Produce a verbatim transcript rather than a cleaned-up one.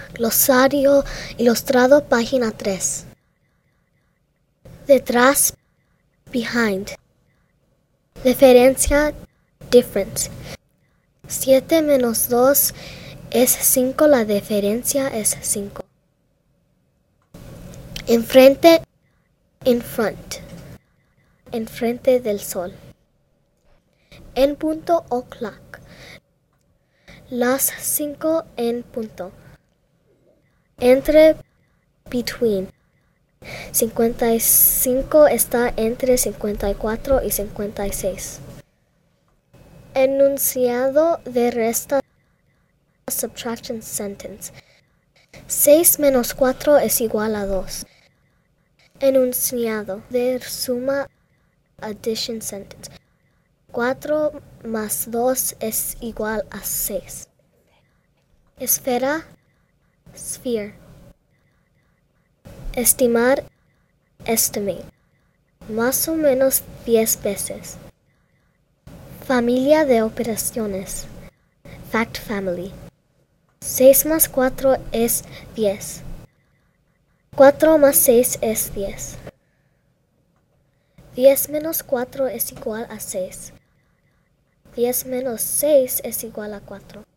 Glosario ilustrado, página tres. Detrás, behind. Diferencia, difference. siete menos dos es cinco, la diferencia es cinco. Enfrente, in front. Enfrente del sol. En punto, o'clock. Las cinco en punto. Entre, between. cincuenta y cinco está entre cincuenta y cuatro y cincuenta y seis. Enunciado de resta, subtraction sentence. seis menos cuatro es igual a dos. Enunciado de suma, addition sentence. cuatro más dos es igual a seis. Esfera, sphere. Estimar, estimate. Más o menos diez veces. Familia de operaciones, fact family. seis más cuatro es diez. cuatro más seis es diez. diez menos cuatro es igual a seis. diez menos seis es igual a cuatro.